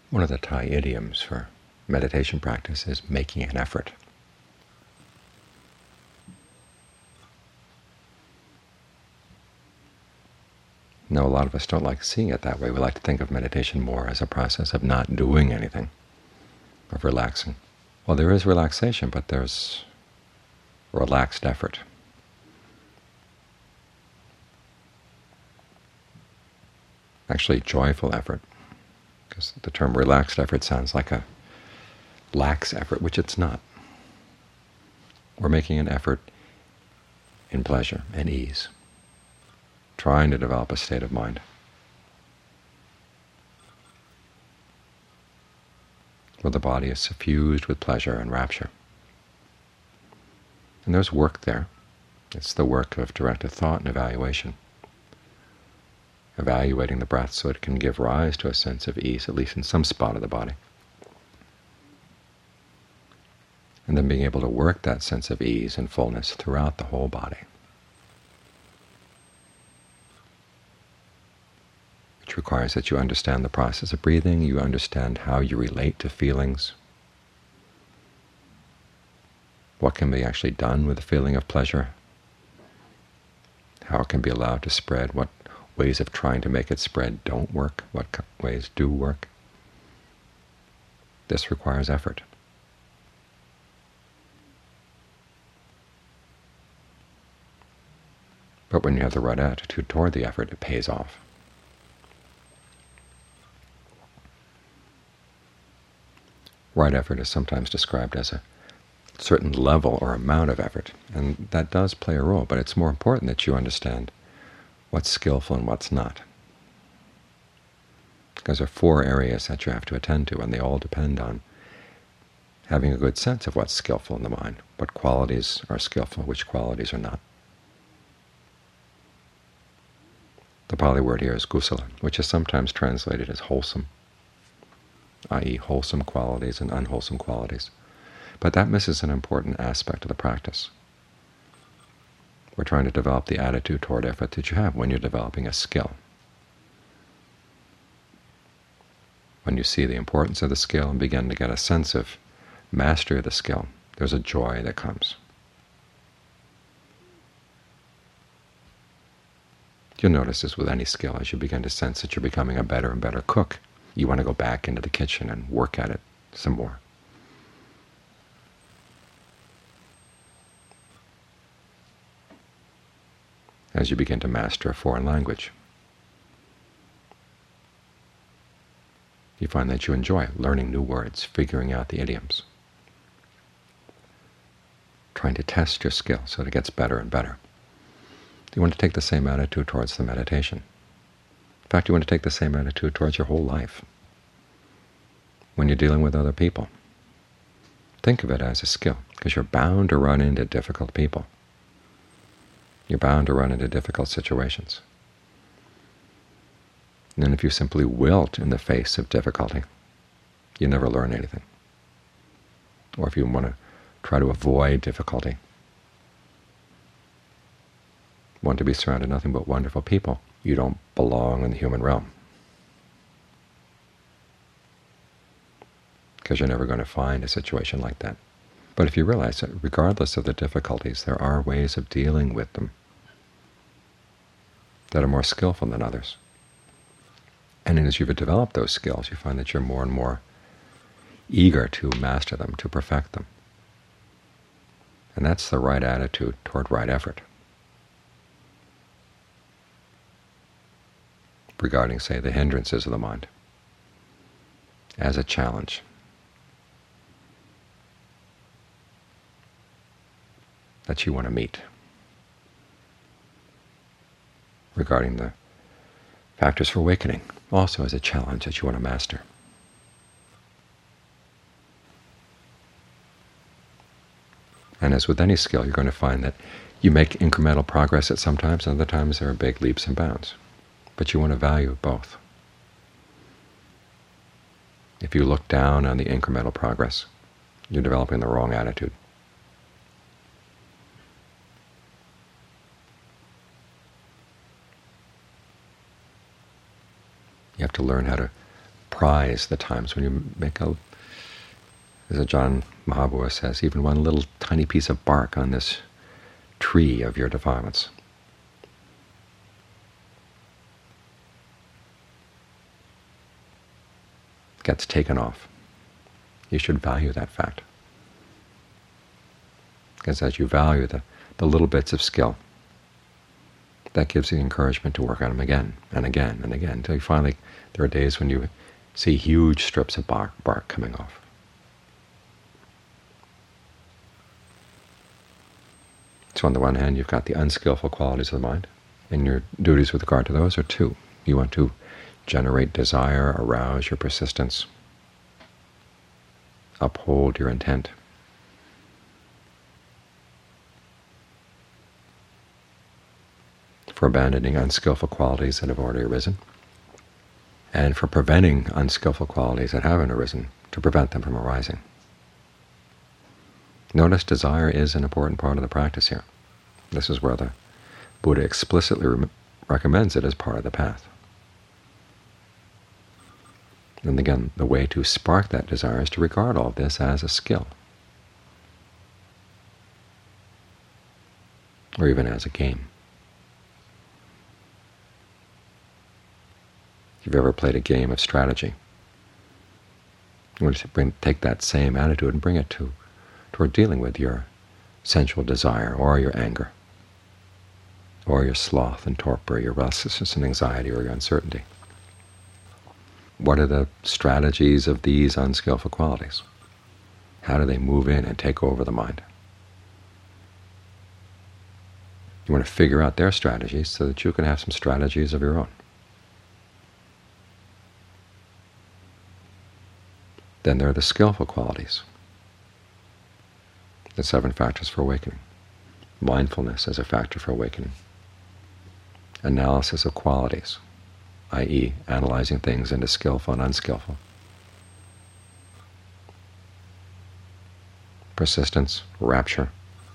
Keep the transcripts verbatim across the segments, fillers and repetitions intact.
One of the Thai idioms for meditation practice is making an effort. Now, a lot of us don't like seeing it that way. We like to think of meditation more as a process of not doing anything, of relaxing. Well, there is relaxation, but there's relaxed effort. Actually, joyful effort, because the term relaxed effort sounds like a lax effort, which it's not. We're making an effort in pleasure and ease, trying to develop a state of mind where the body is suffused with pleasure and rapture. And there's work there. It's the work of directed thought and evaluation, evaluating the breath so it can give rise to a sense of ease, at least in some spot of the body, and then being able to work that sense of ease and fullness throughout the whole body, which requires that you understand the process of breathing, you understand how you relate to feelings, what can be actually done with the feeling of pleasure, how it can be allowed to spread, what ways of trying to make it spread don't work, what ways do work. This requires effort. But when you have the right attitude toward the effort, it pays off. Right effort is sometimes described as a certain level or amount of effort, and that does play a role, but it's more important that you understand what's skillful and what's not. Because there are four areas that you have to attend to, and they all depend on having a good sense of what's skillful in the mind, what qualities are skillful, which qualities are not. The Pali word here is kusala, which is sometimes translated as wholesome, that is wholesome qualities and unwholesome qualities. But that misses an important aspect of the practice. We're trying to develop the attitude toward effort that you have when you're developing a skill. When you see the importance of the skill and begin to get a sense of mastery of the skill, there's a joy that comes. You'll notice this with any skill. As you begin to sense that you're becoming a better and better cook, you want to go back into the kitchen and work at it some more. As you begin to master a foreign language, you find that you enjoy learning new words, figuring out the idioms, trying to test your skill so that it gets better and better. You want to take the same attitude towards the meditation. In fact, you want to take the same attitude towards your whole life. When you're dealing with other people, think of it as a skill, because you're bound to run into difficult people. You're bound to run into difficult situations. And then if you simply wilt in the face of difficulty, you never learn anything. Or if you want to try to avoid difficulty, want to be surrounded nothing but wonderful people, you don't belong in the human realm, because you're never going to find a situation like that. But if you realize that regardless of the difficulties, there are ways of dealing with them that are more skillful than others, and as you've developed those skills, you find that you're more and more eager to master them, to perfect them. And that's the right attitude toward right effort. Regarding, say, the hindrances of the mind as a challenge. That you want to meet. Regarding the factors for awakening, also as a challenge that you want to master. And as with any skill, you're going to find that you make incremental progress at some times, and other times there are big leaps and bounds. But you want to value both. If you look down on the incremental progress, you're developing the wrong attitude. You have to learn how to prize the times when you make a, as Ajahn Mahabua says, even one little tiny piece of bark on this tree of your defilements. Gets taken off. You should value that fact. Because as you value the, the little bits of skill, that gives you encouragement to work on them again and again and again, until you finally, there are days when you see huge strips of bark, bark coming off. So on the one hand, you've got the unskillful qualities of the mind, and your duties with regard to those are two. You want to generate desire, arouse your persistence, uphold your intent. For abandoning unskillful qualities that have already arisen, and for preventing unskillful qualities that haven't arisen, to prevent them from arising. Notice desire is an important part of the practice here. This is where the Buddha explicitly re recommends it as part of the path. And again, the way to spark that desire is to regard all of this as a skill, or even as a game. If you've ever played a game of strategy, you want to bring, take that same attitude and bring it to toward dealing with your sensual desire, or your anger, or your sloth and torpor, your restlessness and anxiety, or your uncertainty. What are the strategies of these unskillful qualities? How do they move in and take over the mind? You want to figure out their strategies so that you can have some strategies of your own. Then there are the skillful qualities, the seven factors for awakening. Mindfulness as a factor for awakening. Analysis of qualities, that is analyzing things into skillful and unskillful. Persistence, rapture,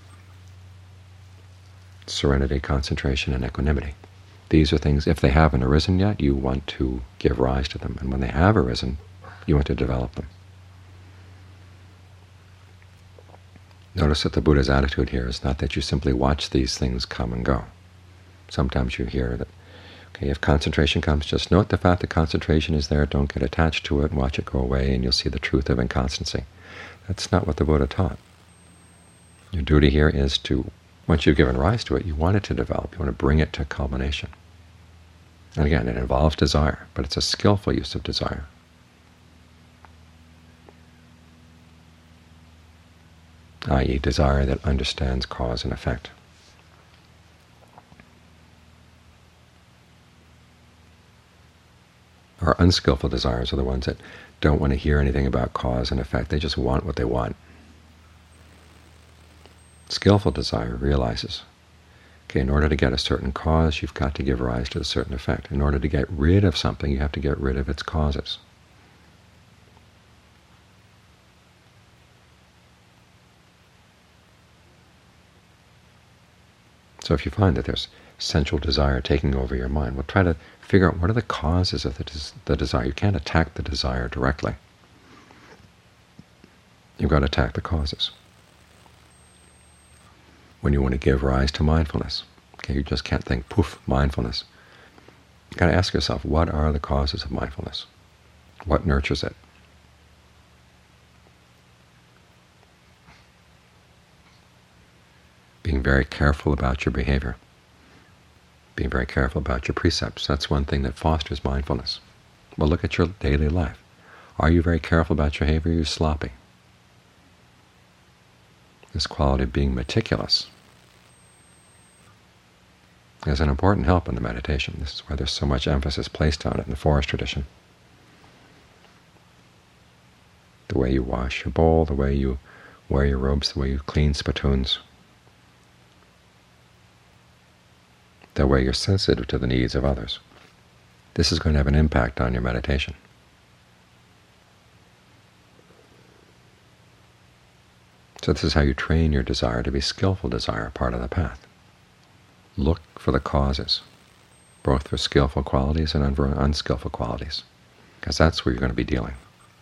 serenity, concentration, and equanimity. These are things, if they haven't arisen yet, you want to give rise to them. And when they have arisen, you want to develop them. Notice that the Buddha's attitude here is not that you simply watch these things come and go. Sometimes you hear that, okay, if concentration comes, just note the fact that concentration is there, don't get attached to it, and watch it go away, and you'll see the truth of inconstancy. That's not what the Buddha taught. Your duty here is to, once you've given rise to it, you want it to develop, you want to bring it to culmination. And again, it involves desire, but it's a skillful use of desire. that is desire that understands cause and effect. Our unskillful desires are the ones that don't want to hear anything about cause and effect. They just want what they want. Skillful desire realizes, okay, in order to get a certain cause, you've got to give rise to a certain effect. In order to get rid of something, you have to get rid of its causes. So if you find that there's sensual desire taking over your mind, well, try to figure out what are the causes of the, des the desire. You can't attack the desire directly. You've got to attack the causes. When you want to give rise to mindfulness, okay, you just can't think, poof, mindfulness. You've got to ask yourself, what are the causes of mindfulness? What nurtures it? Being very careful about your behavior. Being very careful about your precepts. That's one thing that fosters mindfulness. Well, look at your daily life. Are you very careful about your behavior? Are you sloppy? This quality of being meticulous is an important help in the meditation. This is why there's so much emphasis placed on it in the forest tradition. The way you wash your bowl, the way you wear your robes, the way you clean spittoons, that way you're sensitive to the needs of others. This is going to have an impact on your meditation. So this is how you train your desire to be skillful desire, part of the path. Look for the causes, both for skillful qualities and unskillful qualities. because that's where you're going to be dealing.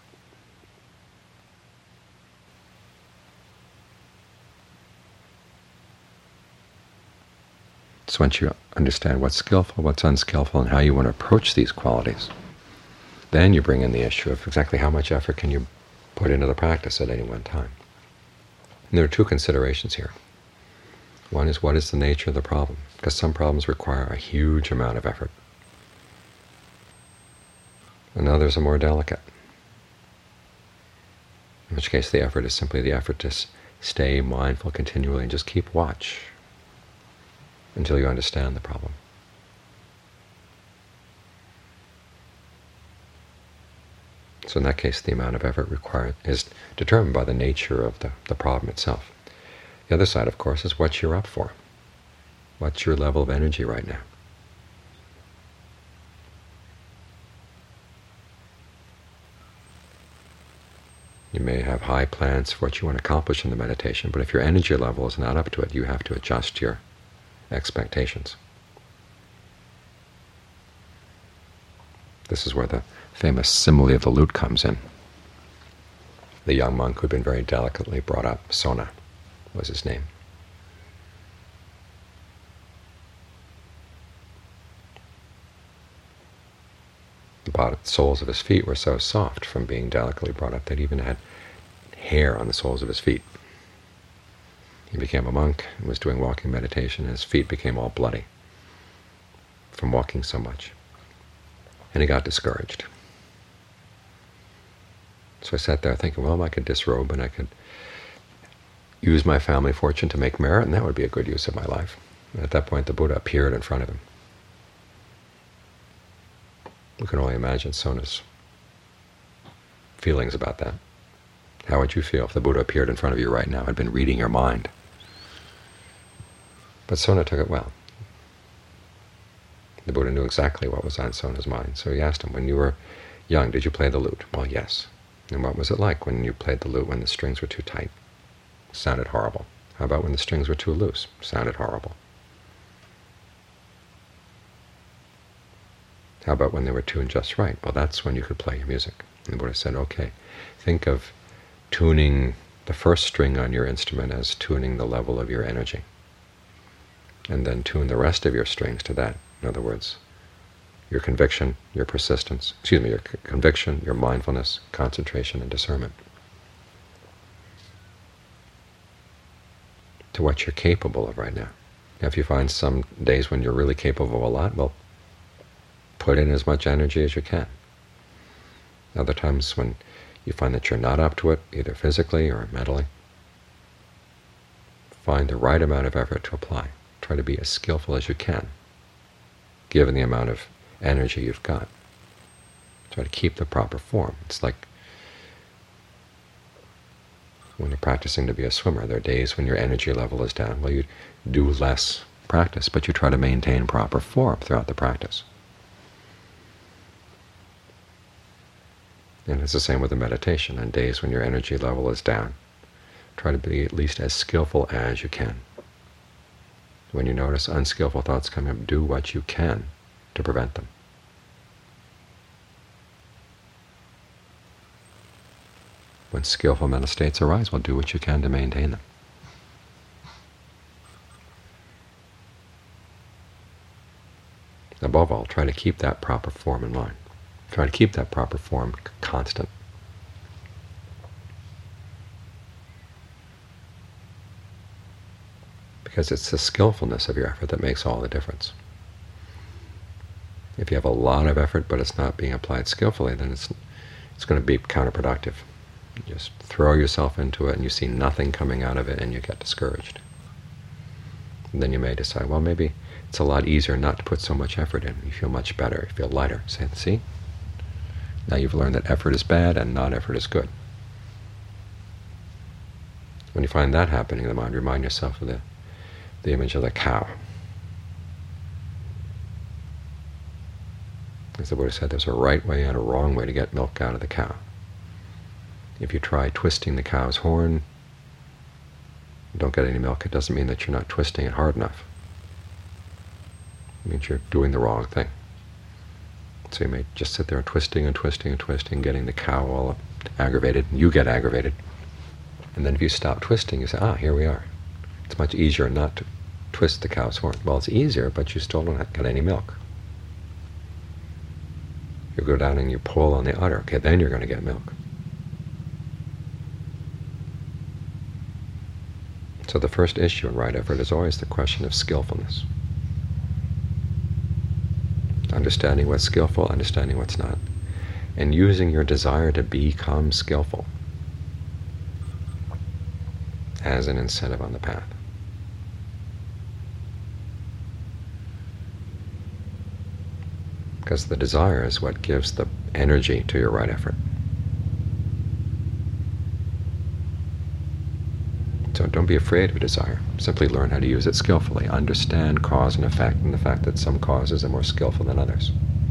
So once you understand what's skillful, what's unskillful, and how you want to approach these qualities, then you bring in the issue of exactly how much effort can you put into the practice at any one time. And there are two considerations here. One is, what is the nature of the problem? Because some problems require a huge amount of effort, and others are more delicate, in which case the effort is simply the effort to stay mindful continually and just keep watch until you understand the problem. So in that case, the amount of effort required is determined by the nature of the, the problem itself. The other side, of course, is what you're up for. What's your level of energy right now? You may have high plans for what you want to accomplish in the meditation, but if your energy level is not up to it, you have to adjust your expectations. This is where the famous simile of the lute comes in. The young monk who had been very delicately brought up, Sona was his name. The soles of his feet were so soft from being delicately brought up that he even had hair on the soles of his feet. He became a monk and was doing walking meditation, and his feet became all bloody from walking so much. And he got discouraged. So I sat there thinking, well, I could disrobe and I could use my family fortune to make merit, and that would be a good use of my life. And at that point, the Buddha appeared in front of him. We can only imagine Sona's feelings about that. How would you feel if the Buddha appeared in front of you right now, had been reading your mind? But Sona took it well. The Buddha knew exactly what was on Sona's mind. So he asked him, when you were young, did you play the lute? Well, yes. And what was it like when you played the lute when the strings were too tight? It sounded horrible. How about when the strings were too loose? It sounded horrible. How about when they were tuned just right? Well, that's when you could play your music. And the Buddha said, okay, think of tuning the first string on your instrument as tuning the level of your energy, and then tune the rest of your strings to that. In other words, your conviction, your persistence, excuse me, your conviction, your mindfulness, concentration, and discernment, to what you're capable of right now. Now, if you find some days when you're really capable of a lot, well, put in as much energy as you can. Other times when you find that you're not up to it, either physically or mentally, find the right amount of effort to apply. Try to be as skillful as you can, given the amount of energy you've got. Try to keep the proper form. It's like when you're practicing to be a swimmer. There are days when your energy level is down. Well, you do less practice, but you try to maintain proper form throughout the practice. And it's the same with the meditation. On days when your energy level is down, try to be at least as skillful as you can. When you notice unskillful thoughts coming up, do what you can to prevent them. When skillful mental states arise, well, do what you can to maintain them. Above all, try to keep that proper form in mind. Try to keep that proper form constant. Because it's the skillfulness of your effort that makes all the difference. If you have a lot of effort but it's not being applied skillfully, then it's it's going to be counterproductive. You just throw yourself into it and you see nothing coming out of it and you get discouraged. And then you may decide, well, maybe it's a lot easier not to put so much effort in. You feel much better. You feel lighter. Say, see? Now you've learned that effort is bad and non-effort is good. When you find that happening in the mind, remind yourself of the, the image of the cow. As the Buddha said, there's a right way and a wrong way to get milk out of the cow. If you try twisting the cow's horn, you don't get any milk. It doesn't mean that you're not twisting it hard enough. It means you're doing the wrong thing. So you may just sit there twisting and twisting and twisting, getting the cow all aggravated, and you get aggravated. And then if you stop twisting, you say, ah, here we are. It's much easier not to twist the cow's horn. Well, it's easier, but you still don't get any milk. You go down and you pull on the udder. Okay, then you're going to get milk. So the first issue in right effort is always the question of skillfulness. Understanding what's skillful, understanding what's not, and using your desire to become skillful as an incentive on the path. Because the desire is what gives the energy to your right effort. So don't be afraid of desire. Simply learn how to use it skillfully. Understand cause and effect, and the fact that some causes are more skillful than others.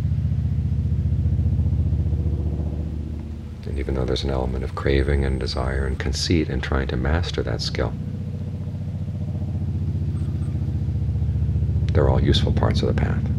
And even though there's an element of craving and desire and conceit in trying to master that skill, they're all useful parts of the path.